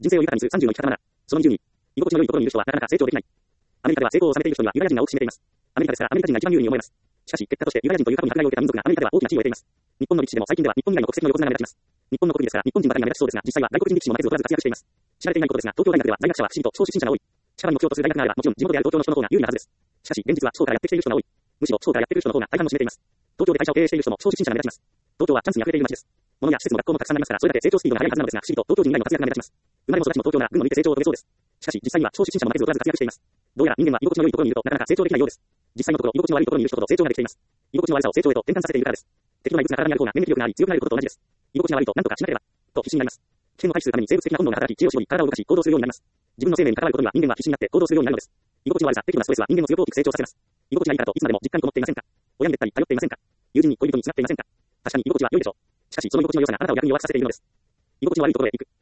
人生を豊かにする30の生き方なら、その20に、居心地の良いところにいる人はなかなか成長できない。アメリカでは成功を収めている人にはユダヤ人が多く占めています。アメリカですからアメリカ人が一番有利に思えます。しかし、結果としてユダヤ人という過去に迫害を受けた民族がアメリカでは大きな地位を得ています。日本の歴史でも最近では日本以外の国籍の横綱が目立ちます。日本の国技ですから日本人ばかりが目立ちそうですが、実際は外国人力士も負けず劣らず活躍しています。知られていないことですが、東京大学では在学者は不思議と超出身者が多い。社会の目標とする大学があればもちろん地元である東京の人の方が有利なはずです。しかし、現実は地方からやってきている人が多い。むしろ地方からやってくる人の方が大半を占めています。東京で会社を経営している人も超出身者が目立ちます。東京はチャンスに溢れている街です。物や施設も学校もたくさんありますから、それだけ成長スピードが速いはずなのですが、不思議と東京人以外の活躍が目立ちます。生まれも育ちも東京なら群を抜いて成長を遂げそうです。しかし、実際には超出身者も負けず劣らず活躍しています。どうやら人間は居心地の良いところにいるとなかなか成長できないようです。実際のところ、居心地の悪いところにいる人ほど成長ができています。居心地の悪さを成長へと転換させているからです。適度な異物が体にある方が免疫力があり強くなることと同じです。居心地が悪いと何とかしなければ、と必死になります。危険を回避するために生物的な本能が働き、知恵を絞り、体を動かし、行動するようになります。自分の生命に関わることには人間は必死になって行動するようになるのです。居心地の悪さ、適度なストレスは人間の強く大きく成長させます。居心地がいいからといつまでも実家にこもっていませんか？親にべったり頼っていませんか？友人に恋人にすがっていませんか？確かに居心地は良いでしょう。しかし、その居心地の良さがあなたを逆に弱くさせているのです。居心地の悪いところへ行く。